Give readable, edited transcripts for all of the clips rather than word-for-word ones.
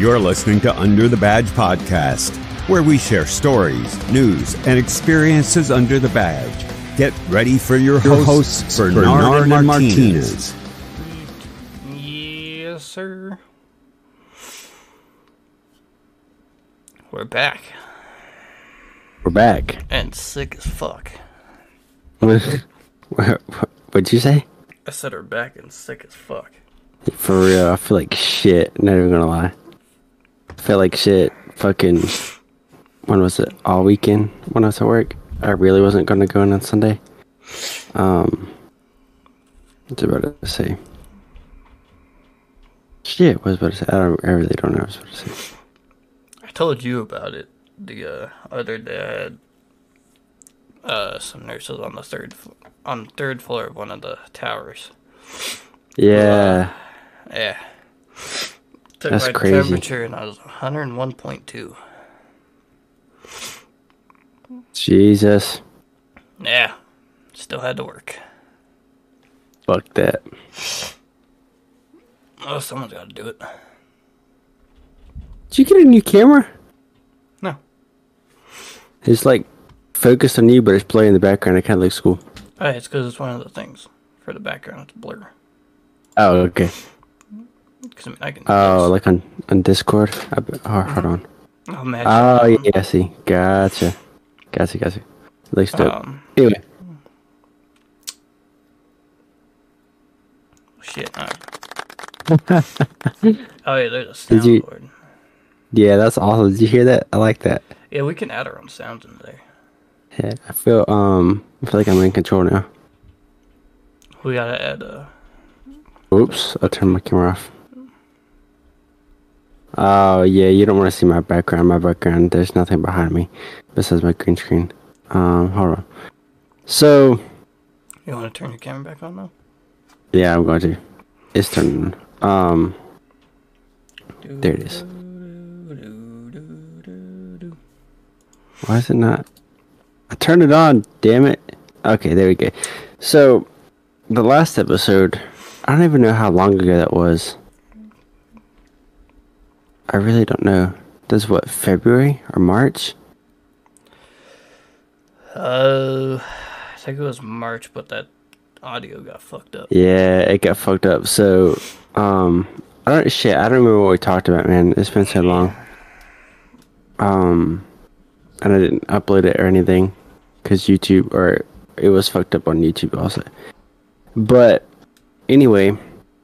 You're listening to Under the Badge Podcast, where we share stories, news, and experiences under the badge. Get ready for your hosts, Bernard and Martinez. Yes, sir. We're back. We're back. And sick as fuck. What'd you say? I said we're back and sick as fuck. For real, I feel like shit. Not even gonna lie. I feel like shit. Fucking. When was it? All weekend when I was at work. I really wasn't gonna go in on Sunday. What's I about to say? Shit, what was I about to say? I really don't know what I was about to say. I told you about it the other day. I had some nurses on the third floor of one of the towers. Yeah. Yeah. Took That's my crazy. temperature and I was 101.2. Jesus. Yeah. Still had to work. Fuck that. Oh, someone's got to do it. Did you get a new camera? No. It's like focused on you, but it's blurry in the background. It kind of looks cool. It's because it's one of the things for the background to blur. Oh, okay. Because I mean, I can. Oh, like on Discord? Hold on. I'll match Oh, it. yeah, I see. Gotcha. Looks dope. Anyway. Shit. Oh, yeah, there's a Did you- soundboard. Yeah, that's awesome. Did you hear that? I like that. Yeah, we can add our own sounds in there. Yeah, I feel like I'm in control now. We gotta add Oops, I'll turn my camera off. Oh, yeah, you don't want to see my background. My background, there's nothing behind me besides my green screen. Hold on. So, You want to turn your camera back on now? yeah, I'm going to. It's turning on. There it is. Why is it not? I turned it on, damn it. Okay, there we go. So, the last episode, I don't even know how long ago that was. I really don't know. That's what, February or March? I think it was March, but that audio got fucked up. Yeah, it got fucked up. So, I don't remember what we talked about, man. It's been so long. And I didn't upload it or anything because it was fucked up on YouTube also. But anyway,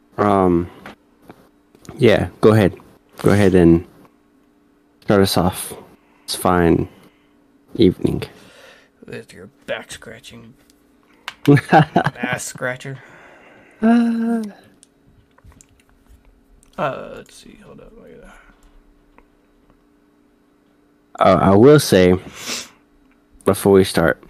yeah, go ahead and start us off. It's fine. Evening. With your back scratching. Ass scratcher. Let's see. Hold up. I will say, before we start,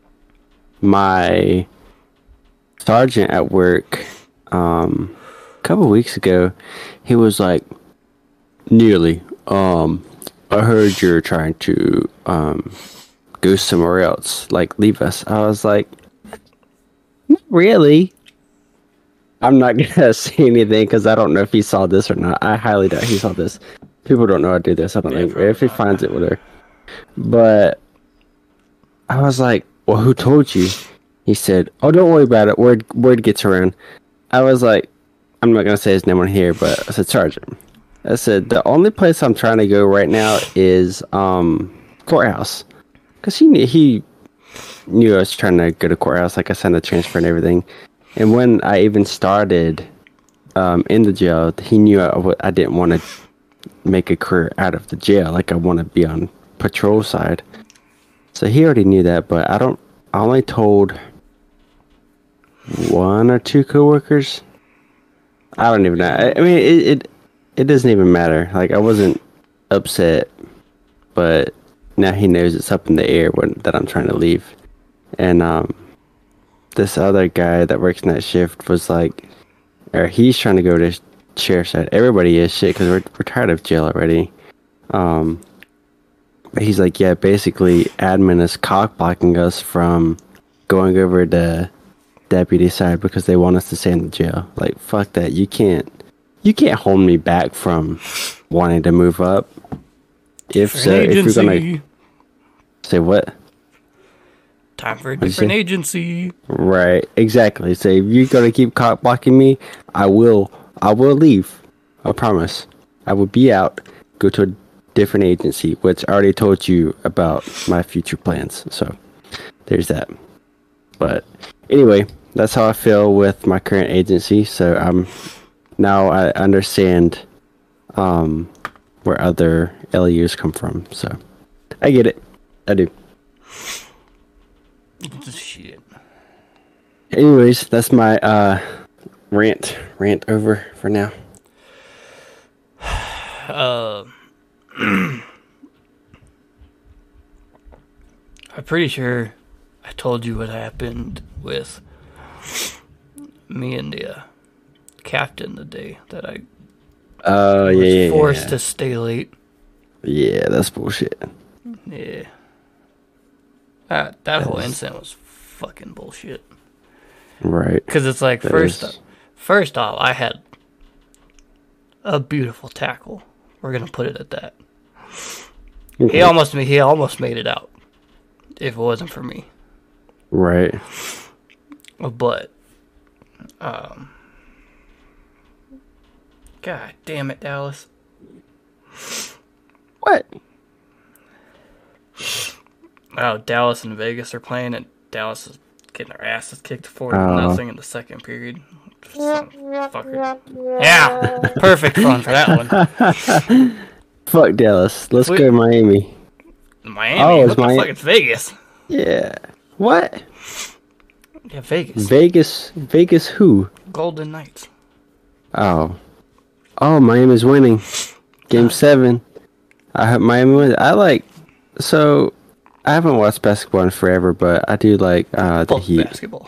my sergeant at work, a couple weeks ago, he was like, Nearly, I heard you're trying to, go somewhere else, like leave us. I was like, not really. I'm not gonna say anything because I don't know if he saw this or not. I highly doubt he saw this. People don't know I do this. I don't think. If he finds it, whatever. But I was like, well, who told you? He said, oh, don't worry about it. Word gets around. I was like, I'm not going to say his name on here, but I said, Sergeant. I said, the only place I'm trying to go right now is courthouse. Because he knew I was trying to go to courthouse. Like I signed the transfer and everything. And when I even started in the jail, he knew I didn't want to make a career out of the jail. Like I want to be on patrol side. So he already knew that, but I only told one or two coworkers. I don't even know. I mean, it doesn't even matter. Like I wasn't upset, but now he knows it's up in the air that I'm trying to leave. And this other guy that works night shift was like, or he's trying to go to sheriff's side. Everybody is shit because we're tired of jail already. But he's like, yeah, basically admin is cock blocking us from going over to deputy side because they want us to stay in the jail. Like, fuck that. You can't you can't hold me back from wanting to move up. If so, if you're gonna say what? Time for a different agency. Right, exactly. So if you're gonna keep cock blocking me, I will leave. I promise. I will be out, go to a different agency, which I already told you about my future plans. So there's that. But anyway, that's how I feel with my current agency. So now I understand where other LEUs come from. So I get it. I do. Shit. Anyways, that's my rant over for now. I'm pretty sure I told you what happened with me and the captain the day that I was forced to stay late. Yeah, that's bullshit. Yeah. That whole incident was fucking bullshit. Right. Because it's like, first off, I had a beautiful tackle. We're going to put it at that. Mm-hmm. He almost made it out. If it wasn't for me. Right. But, God damn it, Dallas. What? Oh, Dallas and Vegas are playing, and Dallas is getting their asses kicked 4-0 in the second period. Fucker. Yeah, perfect fun for that one. Fuck Dallas. Let's go to Miami. Miami? Oh, it's Miami. Fuck, it's Vegas. Yeah. What? Yeah, Vegas. Vegas who? Golden Knights. Oh, Miami's winning. Game 7. I hope Miami wins. I haven't watched basketball in forever, but I do like the Heat. Basketball.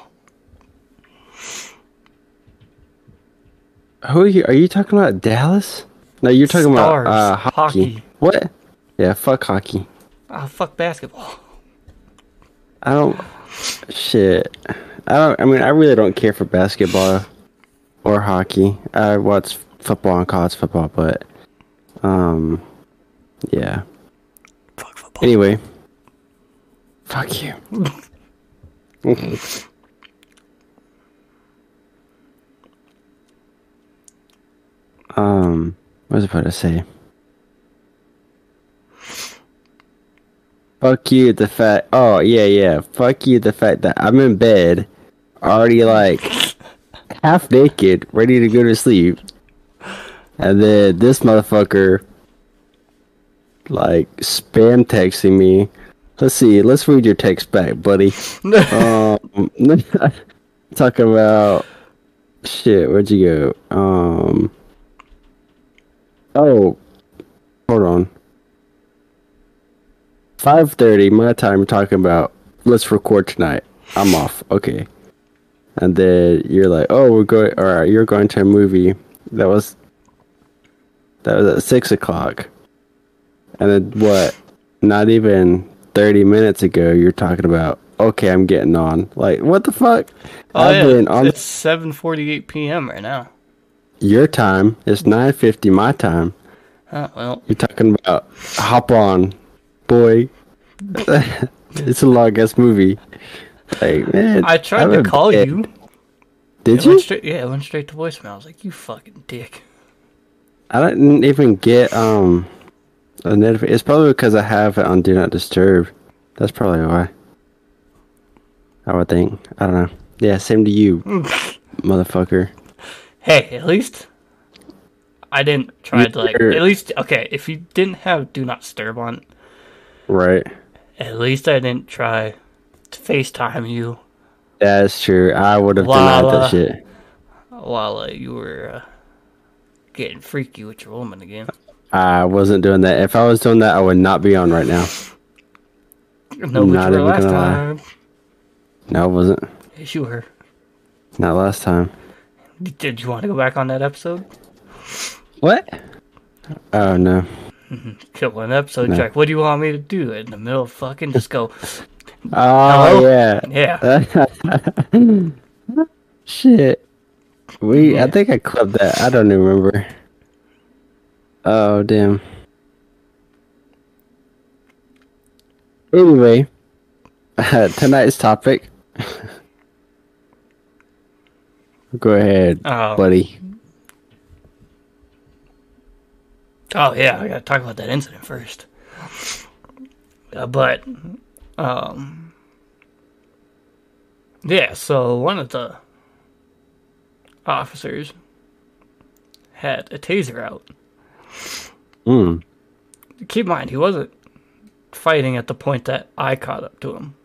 Who are you? Are you talking about Dallas? No, you're talking about hockey. What? Yeah, fuck hockey. Fuck basketball. Shit. I really don't care for basketball or hockey. I watch football and college football, but yeah. Fuck football. Anyway. Fuck you. What was I about to say? Fuck you, the fact. Oh, yeah. Fuck you, the fact that I'm in bed, already half naked, ready to go to sleep. And then this motherfucker, spam texting me. Let's see. Let's read your text back, buddy. Talking about shit. Where'd you go? Oh, hold on. 5:30 my time. Talking about let's record tonight. I'm off. Okay. And then you're like, oh, we're going. All right, you're going to a movie. That was at 6:00. And then what? Not even 30 minutes ago, you're talking about, okay, I'm getting on. What the fuck? It's 7:48 p.m. right now. Your time is 9:50 my time. Well. You're talking about hop on, boy. It's a long-ass movie. Man, I tried to call you. Did you? It went straight to voicemail. I was like, you fucking dick. I didn't even get, a notification. It's probably because I have it on Do Not Disturb. That's probably why. I would think. I don't know. Yeah, same to you, motherfucker. Hey, at least I didn't try to at least, okay, if you didn't have Do Not Disturb on. Right. At least I didn't try to FaceTime you. That's true. I would have denied that shit. While you were getting freaky with your woman again. I wasn't doing that. If I was doing that, I would not be on right now. No, but you were last time. No, I wasn't. Yes, you were. Not last time. Did you want to go back on that episode? What? Oh, no. Kill an episode track. What do you want me to do? In the middle of fucking just go... Oh, hello? Yeah. Yeah. Shit. I think I clipped that. I don't even remember. Oh, damn. Anyway, tonight's topic. Go ahead, buddy. Oh, yeah, I gotta talk about that incident first. Yeah, so one of the officers had a taser out. Keep in mind, he wasn't fighting at the point that I caught up to him.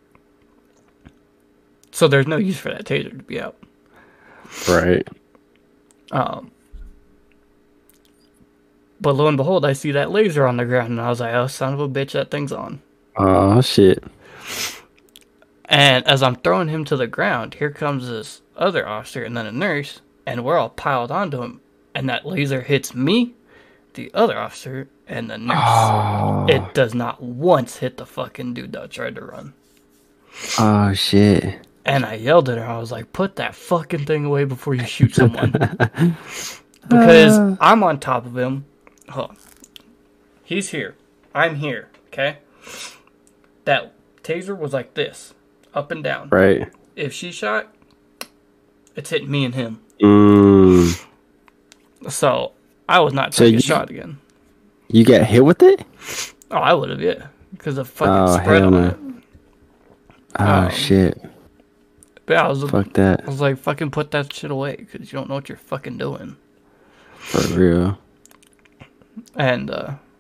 So there's no use for that taser to be out. Right. But lo and behold, I see that laser on the ground, and I was like, oh, son of a bitch, that thing's on. Oh, shit. And as I'm throwing him to the ground, here comes this other officer and then a nurse, and we're all piled onto him. And that laser hits me, the other officer, and the nurse. Oh. It does not once hit the fucking dude that tried to run. Oh, shit. And I yelled at her. I was like, put that fucking thing away before you shoot someone. Because I'm on top of him. Hold on. He's here. I'm here. Okay? That taser was like this. Up and down. Right. If she shot, it's hitting me and him. So, I was not taking a shot again. You got hit with it? Oh, I would have, yeah. Because of fucking spread on it. Oh, shit. But I was, fuck that. I was like, fucking put that shit away, because you don't know what you're fucking doing. For real. And,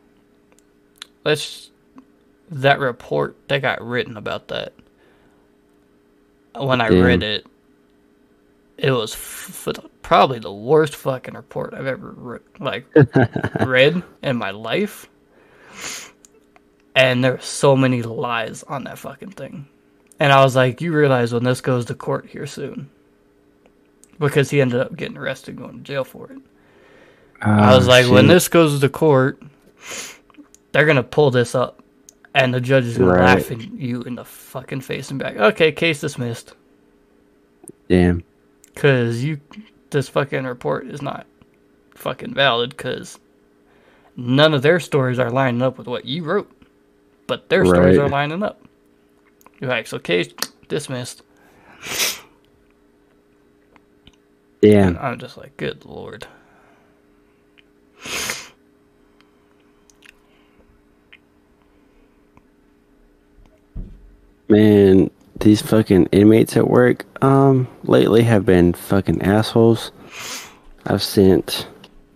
that report that got written about that, when I read it, it was probably the worst fucking report I've ever read in my life. And there were so many lies on that fucking thing. And I was like, you realize when this goes to court here soon. Because he ended up getting arrested and going to jail for it. I was like, when this goes to court, they're going to pull this up. And the judge is going to laugh at you in the fucking face and be like, okay, case dismissed. Damn. Because this fucking report is not fucking valid because none of their stories are lining up with what you wrote. But their stories are lining up. You're like, so case dismissed. Damn. And I'm just like, good lord. Man, these fucking inmates at work, lately have been fucking assholes. I've sent,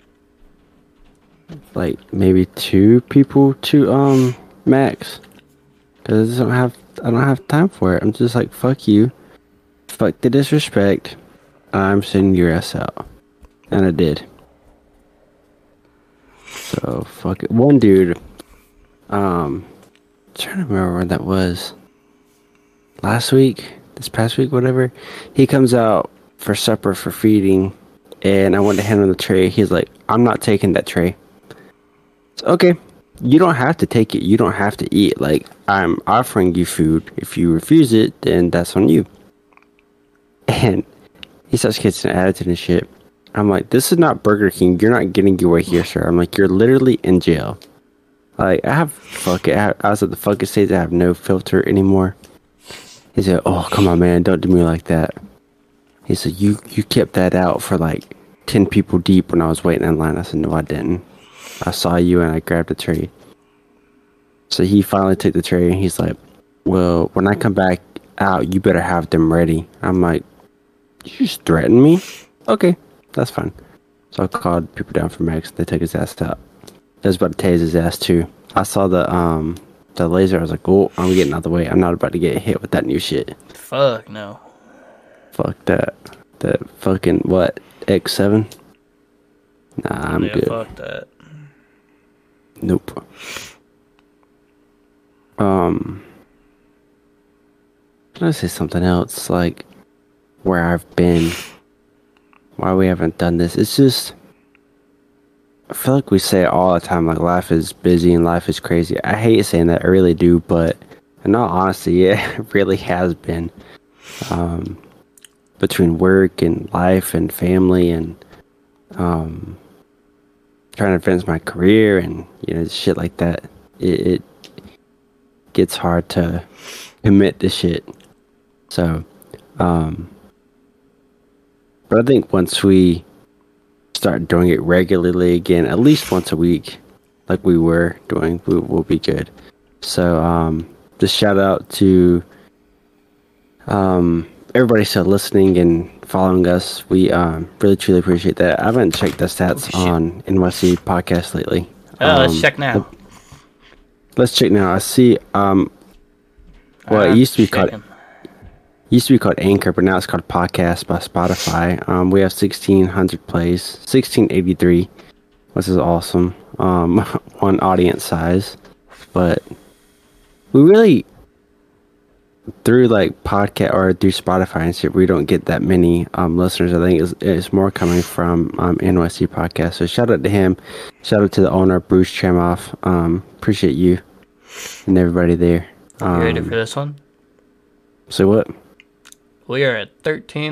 like, maybe 2 people to, Max. Because I don't have time for it. I'm just like, fuck you. Fuck the disrespect. I'm sending your ass out. And I did. So, fuck it. One dude, trying to remember where that was. This past week, whatever, he comes out for supper for feeding, and I went to hand him the tray. He's like, I'm not taking that tray. It's okay. You don't have to take it. You don't have to eat. Like, I'm offering you food. If you refuse it, then that's on you. And he starts getting an attitude and shit. I'm like, this is not Burger King. You're not getting your way here, sir. I'm like, you're literally in jail. Like, I was at the fucking stage. I have no filter anymore. He said, oh, come on, man. Don't do me like that. He said, you kept that out for like 10 people deep when I was waiting in line. I said, no, I didn't. I saw you and I grabbed the tray. So he finally took the tray and he's like, well, when I come back out, you better have them ready. I'm like, you just threatened me? Okay, that's fine. So I called people down from Max. They took his ass out. They was about to tase his ass too. I saw the laser. I was like, oh, I'm getting out of the way. I'm not about to get hit with that new shit. Fuck no. Fuck that. That fucking, what, X7? Nah, I'm good. Fuck that. Nope. Can I say something else? Like, where I've been, why we haven't done this. It's just, I feel like we say it all the time, like life is busy and life is crazy. I hate saying that, I really do, but in all honesty, it really has been. between work and life and family and trying to advance my career and shit like that, it gets hard to commit to shit. So, but I think once we start doing it regularly again, at least once a week, like we were doing, we'll be good. So, just shout out to everybody still listening and following us. We really truly appreciate that. I haven't checked the stats on NYC podcast lately. Let's check now. Let's check now. I see. It used to be called Anchor, but now it's called Podcast by Spotify. We have 1,600 plays, 1,683, which is awesome. One audience size, but we really through like podcast or through Spotify and shit, we don't get that many listeners. I think it's more coming from NYC podcast. So shout out to him. Shout out to the owner, Bruce Chamoff. Appreciate you and everybody there. You ready for this one? So what? We are at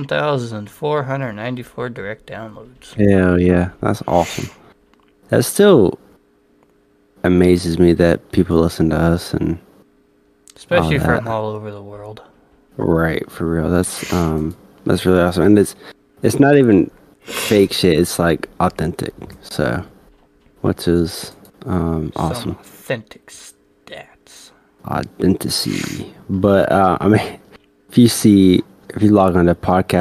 13,494 direct downloads. Hell yeah, that's awesome. That still amazes me that people listen to us, and especially from all over the world. Right, for real. That's really awesome, and it's not even fake shit. It's like authentic. So, which is awesome. Some authentic stats. Authenticity, but I mean, if you log on to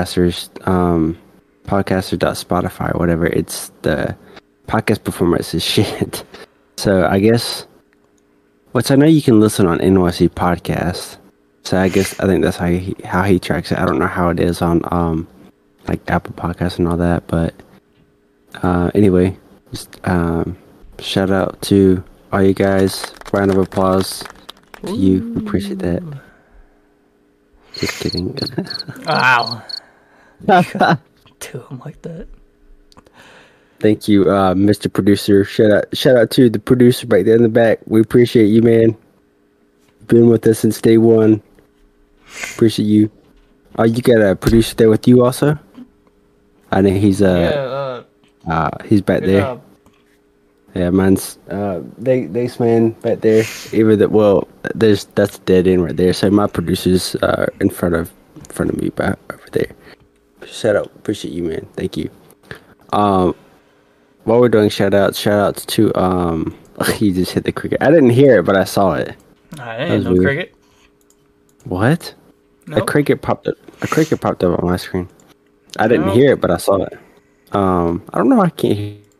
podcaster.spotify or whatever, it's the podcast performance is shit. So I guess, which I know you can listen on NYC podcast. So I think that's how he tracks it. I don't know how it is on like Apple Podcasts and all that, but anyway, just shout out to all you guys. Round of applause to you. Appreciate that. Just kidding. Wow. Do him like that. Thank you, Mr. Producer. Shout out to the producer right there in the back. We appreciate you, man. Been with us since day one. Appreciate you. Oh, you got a producer there with you also? I know he's he's back there. Job. Yeah, mine's Dace man back there. That's dead end right there. So my producer's in front of me back over there. Shout out, appreciate you, man. Thank you. While we're doing shout outs to you just hit the cricket. I didn't hear it, but I saw it. I didn't know cricket. What? Nope. A cricket popped up on my screen. I didn't hear it, but I saw it. I don't know. I can't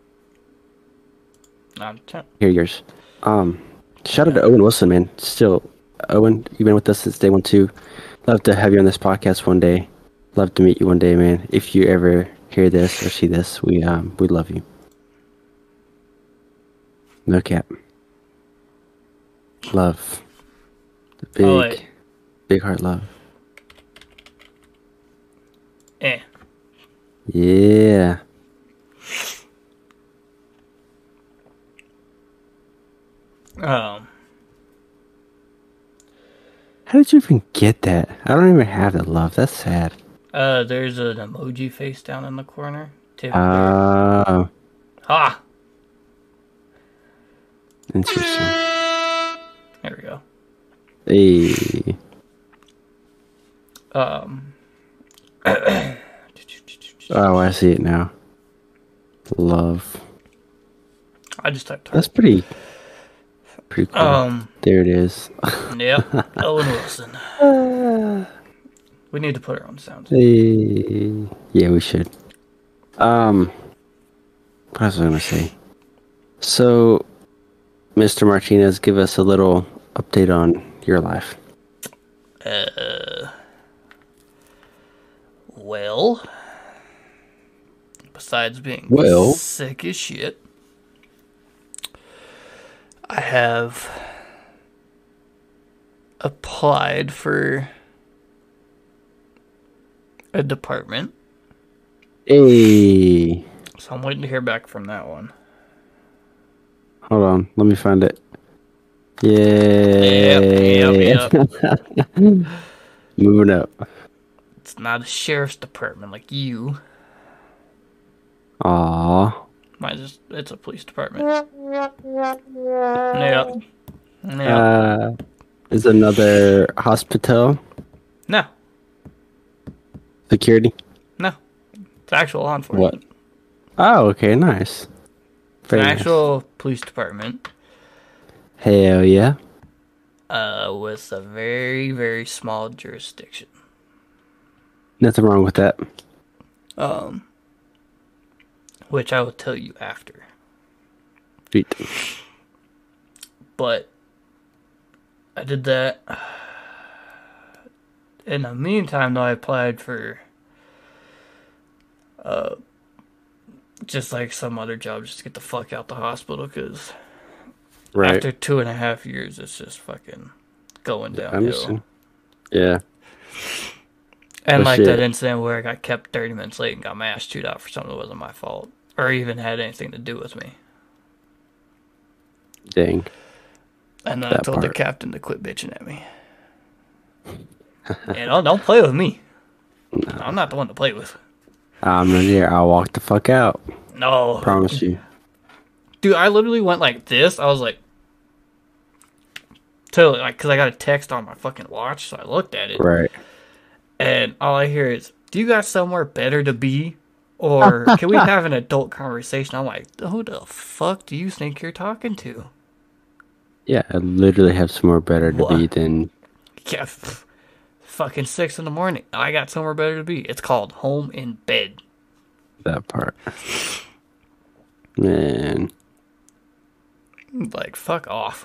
hear yours. Shout out to Owen Wilson, man. Still, Owen, you've been with us since day one too. Love to have you on this podcast one day. Love to meet you one day, man. If you ever hear this or see this, we love you. No cap. Love. The big heart love. Yeah. How did you even get that? I don't even have that love. That's sad. There's an emoji face down in the corner. Ha! Interesting. There we go. Hey. Oh, I see it now. Love. I just typed. That's pretty cool. There it is. Yep. Owen Wilson. We need to put our own sounds. Hey. Yeah, we should. What was I gonna say? So, Mr. Martinez, give us a little update on your life. Well, besides being sick as shit, I have applied for a department. Hey. So I'm waiting to hear back from that one. Hold on, let me find it. Yeah. Yep. Moving up. It's not a sheriff's department like you. Aww. It's a police department. Yep. Is another hospital? No. Security? No. It's actual law enforcement. What? Oh, okay, nice. It's an actual police department. Hell yeah. With a very, very small jurisdiction. Nothing wrong with that. Which I will tell you after. Sweet. But I did that. In the meantime, though, I applied for just like some other job, just to get the fuck out the hospital, because after 2.5 years, it's just fucking going downhill. Yeah. And like that incident where I got kept 30 minutes late and got my ass chewed out for something that wasn't my fault, or even had anything to do with me. Dang. And then I told the captain to quit bitching at me. And don't play with me. No. I'm not the one to play with. I'm not here. I'll walk the fuck out. No. Promise you. Dude, I literally went like this. I was like, totally, like, because I got a text on my fucking watch, so I looked at it. Right. And all I hear is, do you got somewhere better to be? Or can we have an adult conversation? I'm like, who the fuck do you think you're talking to? Yeah, I literally have somewhere better to be than... Yeah, fucking 6 a.m. I got somewhere better to be. It's called home in bed. That part. Man. Like, fuck off.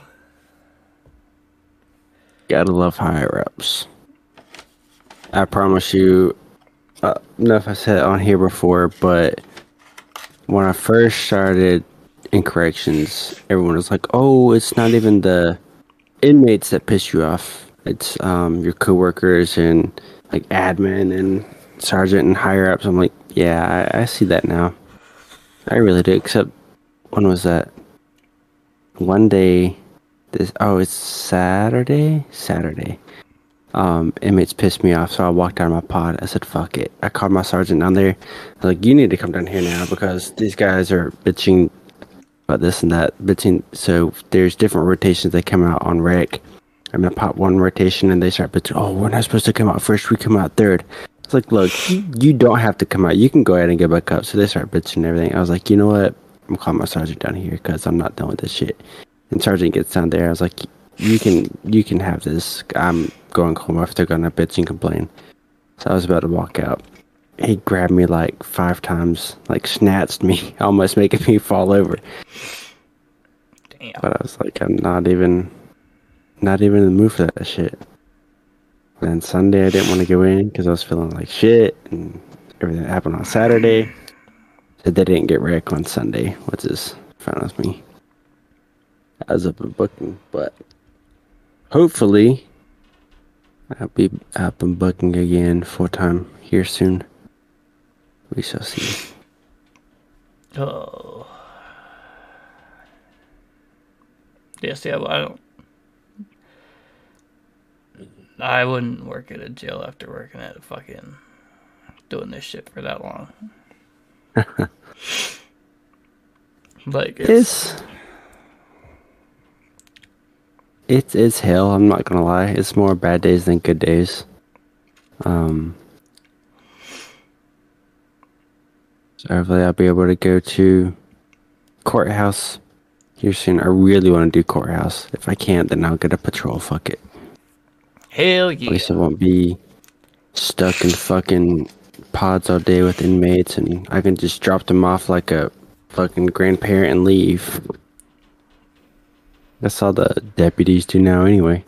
Gotta love higher-ups. I promise you, I don't know if I said it on here before, but when I first started in corrections, everyone was like, oh, it's not even the inmates that piss you off. It's your coworkers and like admin and sergeant and higher-ups. I'm like, yeah, I see that now. I really do, except when was that? One day, it's Saturday? Saturday. Inmates pissed me off, so I walked out of my pod. I said, fuck it. I called my sergeant down there. I was like, you need to come down here now because these guys are bitching about this and that. Bitching. So there's different rotations that come out on rec. I'm going to pop one rotation and they start bitching, oh, we're not supposed to come out first. We come out third. It's like, look, you don't have to come out. You can go ahead and get back up. So they start bitching and everything. I was like, you know what? I'm calling my sergeant down here because I'm not done with this shit. And sergeant gets down there. I was like, you can have this. I'm going home after gonna bitch and complain. So I was about to walk out. He grabbed me like 5 times, like snatched me, almost making me fall over. Damn. But I was like, I'm not even in the mood for that shit. Then Sunday I didn't want to go in because I was feeling like shit, and everything that happened on Saturday. So they didn't get rec on Sunday, which is fine with me. I was up in booking, but hopefully I'll be up and booking again full time here soon. We shall see. Oh. Yes, yeah, well, I wouldn't work at a jail after working at a fucking doing this shit for that long. Like it's hell, I'm not gonna lie. It's more bad days than good days. So hopefully I'll be able to go to courthouse here soon. I really want to do courthouse. If I can't, then I'll get a patrol. Fuck it. Hell yeah. At least I won't be stuck in fucking pods all day with inmates, and I can just drop them off like a fucking grandparent and leave. That's all the deputies do now anyway.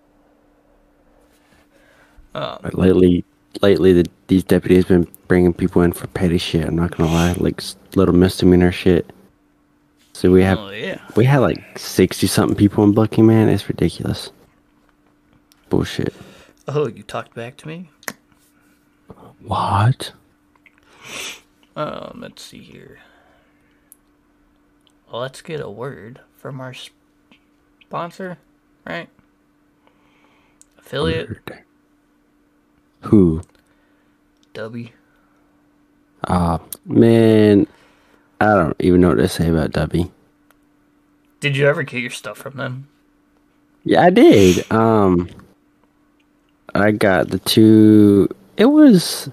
But lately these deputies been bringing people in for petty shit. I'm not gonna lie, like little misdemeanor shit. So we had like 60 something people in Bucky, man. It's ridiculous. Bullshit. Oh, you talked back to me? What? Let's see here. Well, let's get a word from our sponsor, right? Affiliate. Who? Dubby? Man, I don't even know what to say about Dubby. Did you ever get your stuff from them? Yeah, I did. I got the 2. It was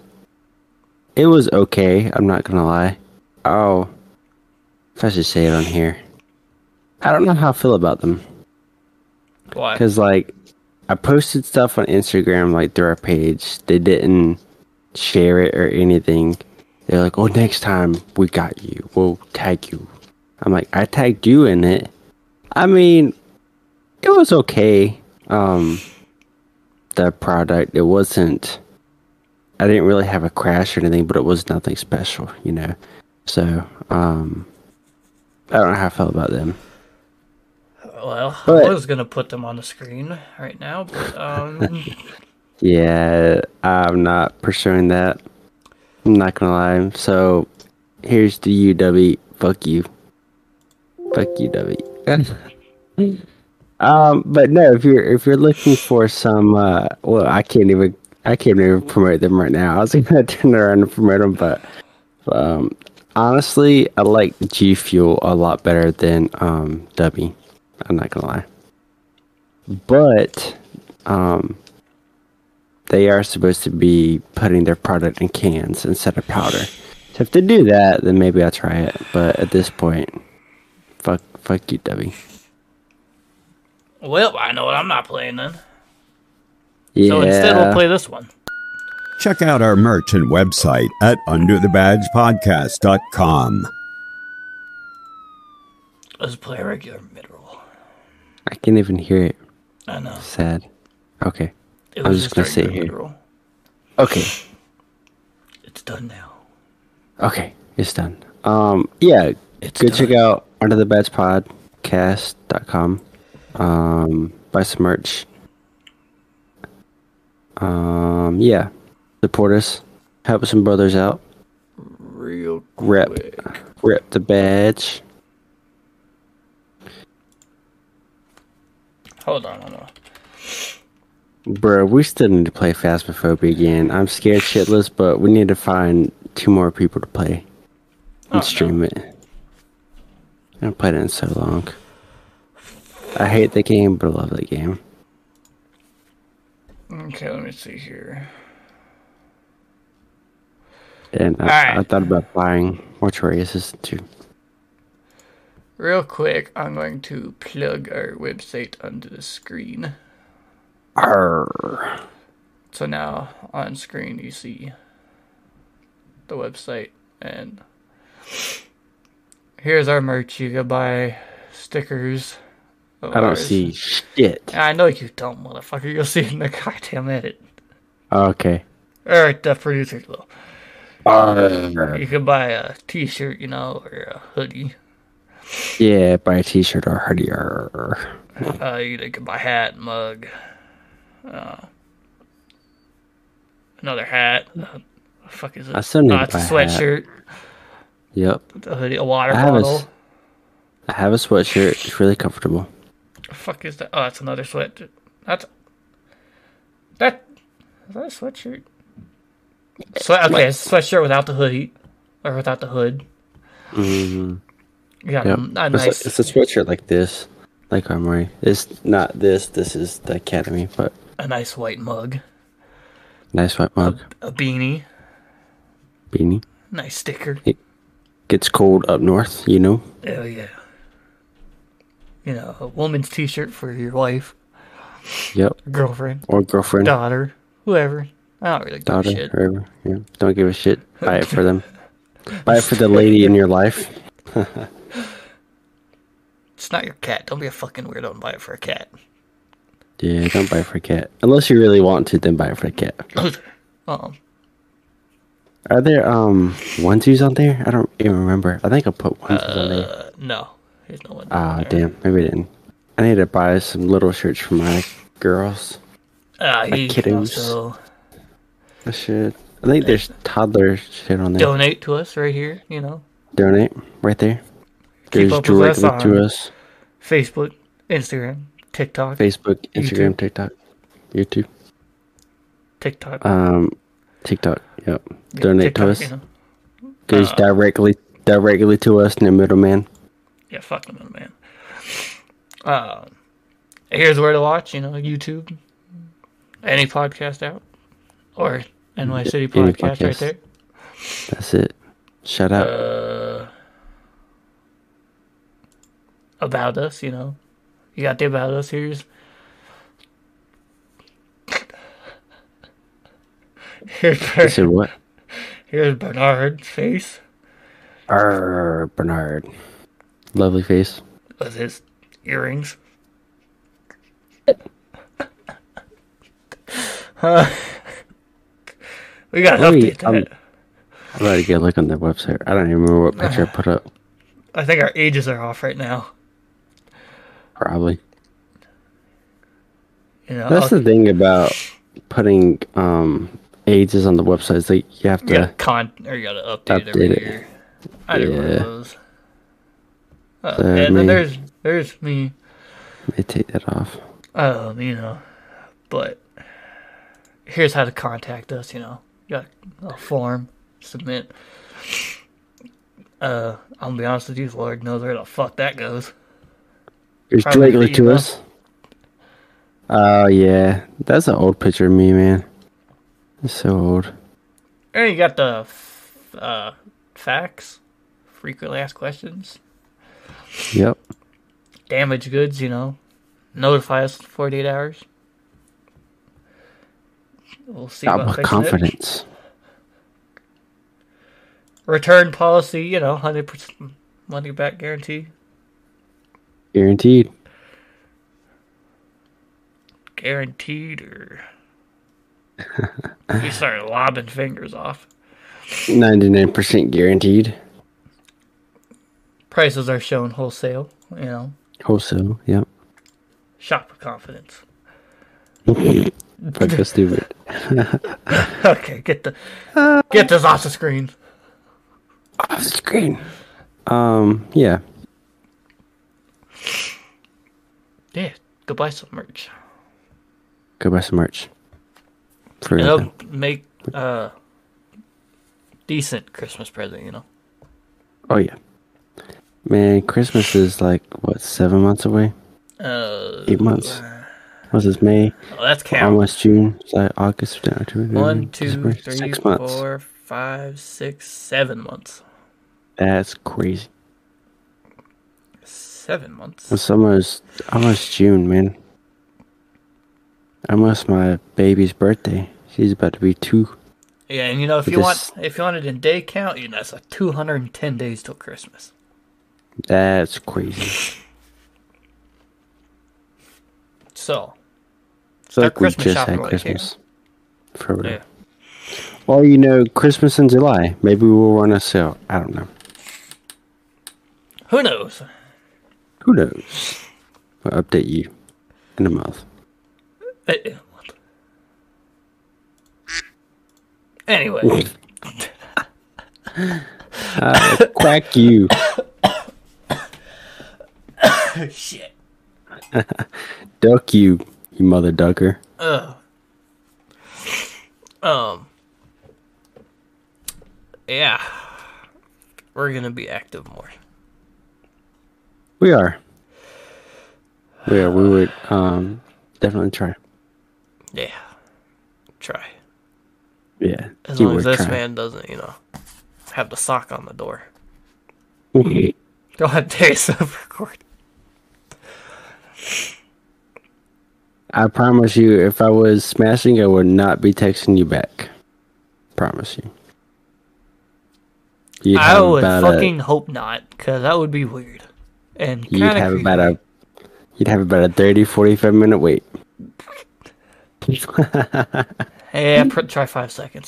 okay. I'm not gonna lie. Oh, if I should say it on here, I don't know how I feel about them. Why? Because like, I posted stuff on Instagram like through our page. They didn't share it or anything. They're like, "Oh, next time we got you. We'll tag you." I'm like, I tagged you in it. I mean, it was okay. The product, it wasn't. I didn't really have a crash or anything, but it was nothing special, you know. So, I don't know how I felt about them. Well, I was gonna put them on the screen right now, but yeah, I'm not pursuing that. I'm not gonna lie. So, here's the UW. Fuck you. Fuck you, W. But no, if you're looking for some, well, I can't even promote them right now. I was gonna turn around and promote them, but honestly, I like G Fuel a lot better than W. I'm not gonna lie, but they are supposed to be putting their product in cans instead of powder. So if they do that, then maybe I'll try it. But at this point, fuck you, W. Well, I know what I'm not playing then. Yeah. So instead, we'll play this one. Check out our merch and website at underthebadgepodcast.com. Let's play a regular mid-roll. I can't even hear it. I know. Sad. Okay. I'm just gonna sit here. Mid-roll. Okay. It's done now. Okay, it's done. Yeah, go check out underthebadgepodcast.com. Buy some merch. Yeah, support us. Help some brothers out. Real quick. Rep the badge. Hold on. Bro, we still need to play Phasmophobia again. I'm scared shitless, but we need to find 2 more people to play and stream it. I haven't played it in so long. I hate the game, but I love the game. Okay, let me see here. And I thought about buying Mortuary Assistant too. Real quick, I'm going to plug our website onto the screen. Arr. So now on screen you see the website, and here's our merch. You can buy stickers. I don't see shit. I know you don't, motherfucker. You'll see it in the goddamn edit. Okay. Alright, the producers will. Arr. You can buy a t-shirt, or a hoodie. Yeah, buy a t-shirt or hoodie. You can buy a hat, mug. Another hat. What the fuck is it? I still need to it's buy a sweatshirt. Yep. A hoodie, a water bottle. I have a sweatshirt. It's really comfortable. The fuck is that? Oh, it's another sweatshirt. Is that a sweatshirt? It's a sweatshirt without the hoodie. Or without the hood. Mm-hmm. Yeah, yep. Nice. It's a sweatshirt like this. Like I'm wearing. It's not this. This is the Academy, but... A nice white mug. Nice white mug. A beanie. Beanie. Nice sticker. It gets cold up north, Oh, yeah. A woman's t-shirt for your wife. Yep. Girlfriend. Or girlfriend. Daughter. Whoever. I don't really give a shit. Whoever. Yeah. Don't give a shit. Buy it for them. Buy it for the lady in your life. It's not your cat. Don't be a fucking weirdo and buy it for a cat. Yeah, don't buy it for a cat. Unless you really want to, then buy it for a cat. Are there onesies on there? I don't even remember. I think I put onesies on there. No. There's no one. Damn. Maybe I didn't. I need to buy some little shirts for my girls. My kiddos. Also I should. I think there's toddler shit on there. Donate to us right here, Donate right there. Keep up with us on to us. Facebook, Instagram, TikTok. Facebook, Instagram, YouTube. TikTok. TikTok. TikTok. Yep. Donate TikTok, to us. Goes directly to us, no middleman. Yeah, fuck the middleman. Here's where to watch. YouTube, any podcast out, or NY City podcast right there. That's it. Shout out. About us, you got the about us. Here's You said what? Here's Bernard's face. Bernard. Lovely face. With his earrings. We gotta update that. I'm about to get a look on their website. I don't even remember what picture I put up. I think our ages are off right now. Probably. That's the thing about putting ages on the website. Is like you have to you gotta update every year. I did one of those. And then there's me. Let me take that off. But here's how to contact us. You got a form, submit. I'm gonna be honest with you, Lord knows where the fuck that goes. It's directly to us. Oh yeah, that's an old picture of me, man. It's so old. And you got the facts, frequently asked questions. Yep. Damaged goods, notify us in 48 hours. We'll see about confidence. It. Return policy, 100% money back guarantee. Guaranteed. Guaranteed, or we started lobbing fingers off. 99% guaranteed. Prices are shown wholesale, Wholesale, yep. Shop with confidence. Fuck, that's stupid. Okay, get this off the screen. Off the screen. Yeah. Yeah, go buy some merch. Go buy some merch. It'll make decent Christmas present, Oh yeah. Man, Christmas is like, what, 7 months away? 8 months. What's this, May? Oh, that's count. Almost June. It's like August. 1, 2, 3, 4, 5, 6, 7 months. That's crazy. 7 months. It's almost June, man. Almost my baby's birthday. She's about to be 2. Yeah, and if you want it in day count, that's like 210 days till Christmas. That's crazy. So like we just had Christmas. For real. Yeah. Or Christmas in July. Maybe we'll run a sale. I don't know. Who knows? We'll update you in a month. Anyway. Quack you. Shit. Duck you mother ducker. Yeah. We're gonna be active more. We are. We would definitely try. Yeah. Try. Yeah. As long as this man doesn't, have the sock on the door. Go ahead, take yourself record. I promise you, if I was smashing, I would not be texting you back. Promise you. I would fucking hope not, because that would be weird. And you'd have about a 30-45 minute wait. Hey, try 5 seconds.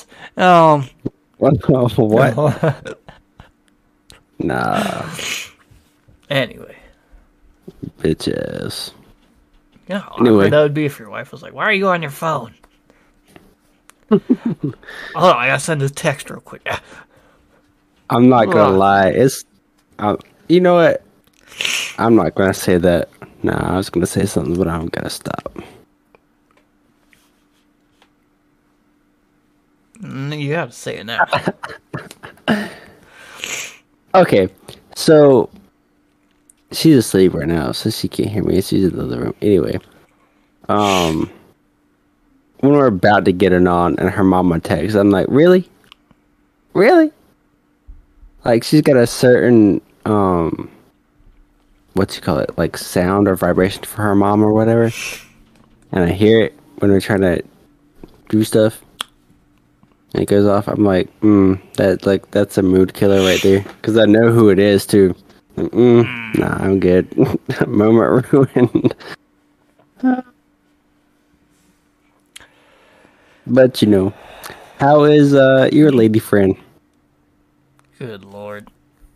What? Nah. Anyway. Bitches. Yeah, anyway. That would be if your wife was like, "Why are you on your phone?" Hold on, I gotta send this text real quick. I'm not gonna lie. You know what? I'm not gonna say that. Nah, I was gonna say something, but I'm gonna stop. You gotta say it now. Okay, so she's asleep right now, so she can't hear me. She's in the other room. Anyway, when we're about to get it on, and her mama texts, I'm like, really? Like, she's got a certain what you call it, like sound or vibration for her mom or whatever, and I hear it when we're trying to do stuff. And it goes off. I'm like, that's a mood killer right there. Because I know who it is, too. Like, nah, I'm good. Moment ruined. But, how is your lady friend? Good Lord.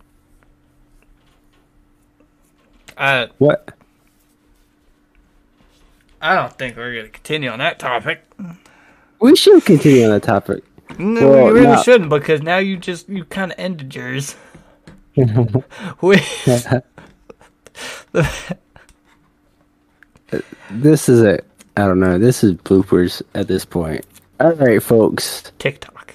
What? I don't think we're going to continue on that topic. We should continue on that topic. No, well, we really shouldn't, because now you kind of ended yours. This is it. I don't know. This is bloopers at this point. All right, folks. TikTok.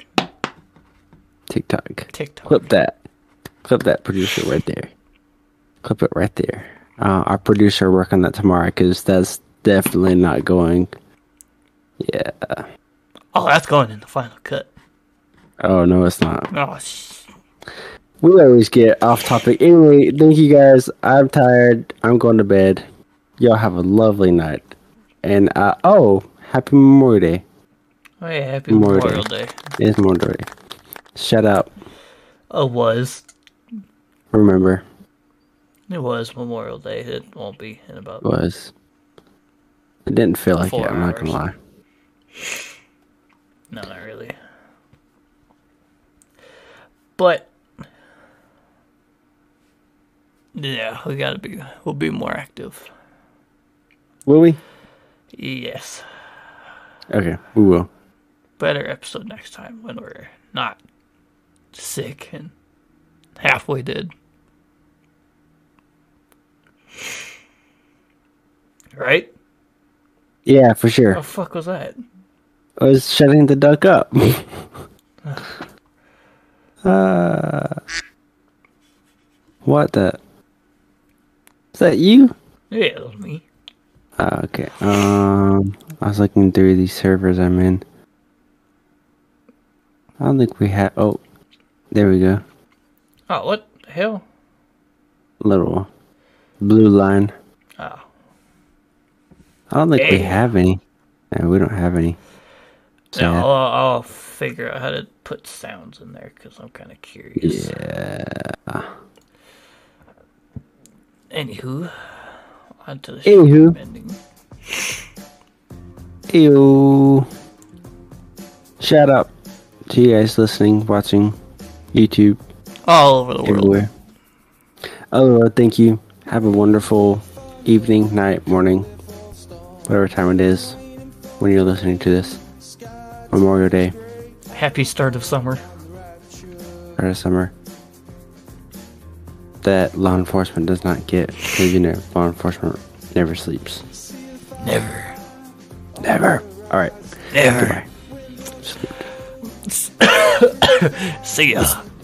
Clip that, producer, right there. Clip it right there. Our producer will work on that tomorrow, because that's definitely not going. Yeah. Oh, that's going in the final cut. Oh, no, it's not. Oh, we always get off topic. Anyway, thank you guys. I'm tired. I'm going to bed. Y'all have a lovely night. And, happy Memorial Day. Oh, yeah, happy Memorial Day. It's Memorial Day. Shout out. Oh, was. Remember. It was Memorial Day. It won't be in about... It was. It didn't feel like 4 it, I'm not hours. gonna lie. No, not really. But... yeah, we'll be more active. Will we? Yes. Okay, we will. Better episode next time when we're not sick and halfway dead. Right? Yeah, for sure. What the fuck was that? I was shutting the duck up. What the? Is that you? Yeah, that was me. Okay. I was looking through these servers I'm in. I don't think we have. Oh, there we go. Oh, what the hell? Little blue line. Oh. I don't think we have any. No, we don't have any. No, I'll figure out how to put sounds in there because I'm kind of curious. Yeah. Anywho, on to the show ending. Ew. Shout out to you guys listening, watching, YouTube. All over the world. Everywhere. Oh, thank you. Have a wonderful evening, night, morning, whatever time it is when you're listening to this. Memorial Day. Happy start of summer. Start of summer. That law enforcement does not get, because law enforcement never sleeps. Never. Alright. Never. Goodbye. See ya.